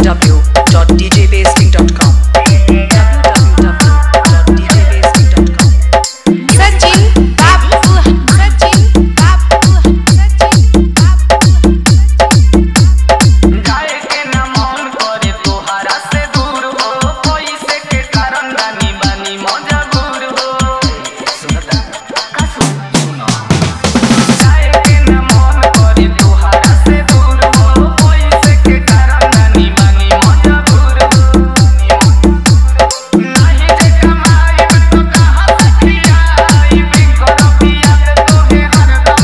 www.djbasking.com www.djbasking.com Sachin बाबू सचिन बाबू सचिन बाबू गाय के ना मन करे तोहरा से दूर हो पैसे के कारण रानी बानी मजबूर हो सुनता का सुनो गाय के ना मन करे तोहरा से दूर हो पैसे के कारण रानी बानी मजबूर हो नहीं जे कमाई तो कहां से खियाई बिकर पिया तोहे हरदम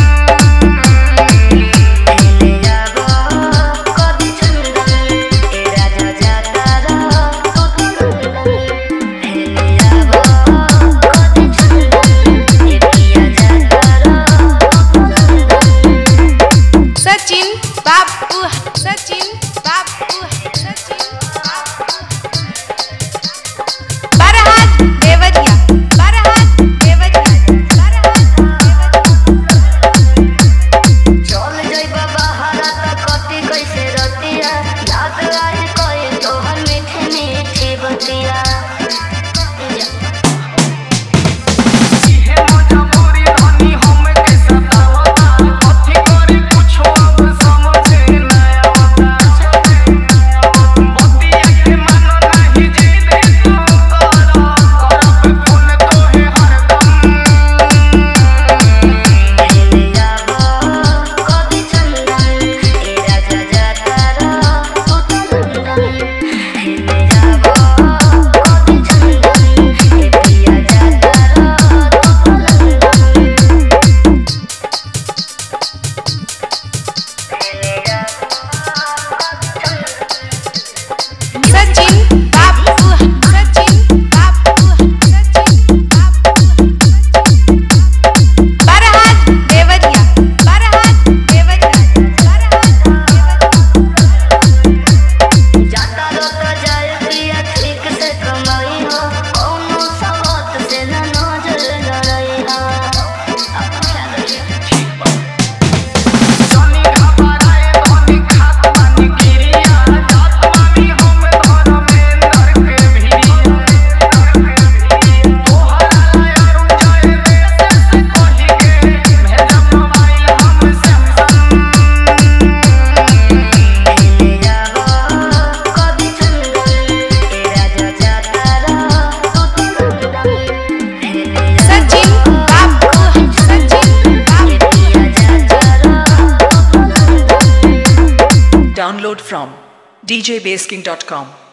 सचिन बाबू सचिन बाबू सचिन बरहात देवरिया बरहात देवरिया चल जइबा बहारा त कति कैसे रतिया याद आई कोई तोहर मीठे मीठे बतिया इहे मजबूरी धनी हम के सतावता कथि करी कुछो अब समझे ना आवता बतिया के मानो नाही जिद तू करब फोन तोहे हरदम कति चंदन ए राजा जाता रो तू तो लंदन हेले जाबो कति चंदन ए पिया जाता रो तू तो लंदन हेले जाबो सचिन बाबू सचिन बाबू सचिन बाबू बरहात देवरिया बरहात देवरिया जाता रोता जाए पिया ठीक से कमाई हो कौनो सबत से न नजर लड़ाई हो जनी घबराए धनी खात बानी गिरिया जात बानी हम धर्मेंद्र के भिड़िया तोहरा लायरू जाए देश से कहि के भेजब मोबाइल हम सैमसंग हेले जाबो कभी चंदन ए राजा जाता रो तू तो लंदन हेले सचिन बाबू सचिन बाबू पिया जाता रो तू तो लंदन Download from djbasking.com